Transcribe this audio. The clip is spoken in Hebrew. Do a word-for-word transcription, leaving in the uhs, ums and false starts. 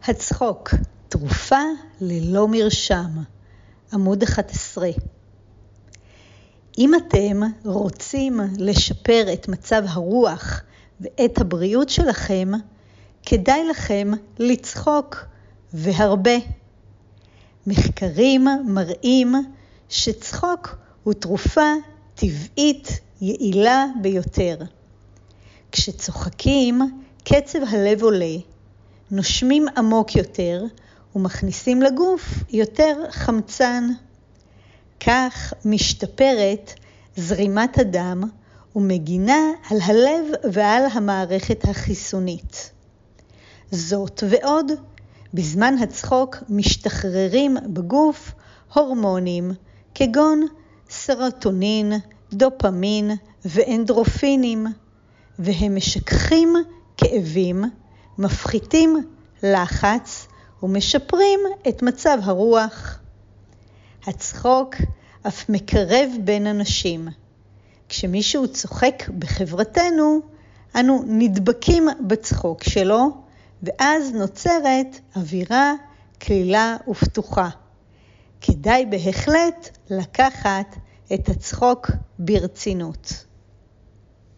הצחוק, תרופה ללא מרשם, עמוד אחת עשרה. אם אתם רוצים לשפר את מצב הרוח ואת הבריאות שלכם, כדאי לכם לצחוק והרבה. מחקרים מראים שצחוק הוא תרופה טבעית יעילה ביותר. כשצוחקים, קצב הלב עולה, נושמים עמוק יותר ומכניסים לגוף יותר חמצן. כך משתפרת זרימת הדם ומגינה על הלב ועל המערכת החיסונית. זאת ועוד, בזמן הצחוק משתחררים בגוף הורמונים כגון סרוטונין, דופמין ואנדרופינים, והם משככים כאבים, מפחיתים לחץ ומשפרים את מצב הרוח. הצחוק אף מקרב בין אנשים. כשמישהו צוחק בחברתנו, אנו נדבקים בצחוק שלו, ואז נוצרת אווירה כלילה ופתוחה. כדאי בהחלט לקחת את הצחוק ברצינות.